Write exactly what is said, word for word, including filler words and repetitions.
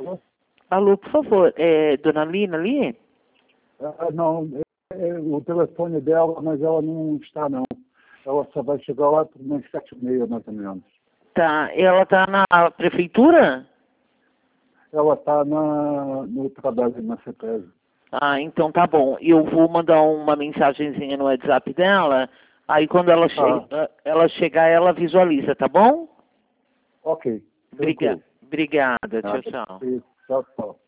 Alô? Alô, por favor, é Dona Lina ali? Ah, não, é, é o telefone dela, mas ela não está, não. Ela só vai chegar lá por umas sete e meia, mais ou menos. Tá, ela tá na prefeitura? Ela está no trabalho na CETESB. Ah, então tá bom. Eu vou mandar uma mensagenzinha no WhatsApp dela, aí quando ela, che Ah, ela chegar, ela visualiza, tá bom? ok, Briga tranquilo. Obrigada, tchau, Nada. tchau. Tchau, tchau.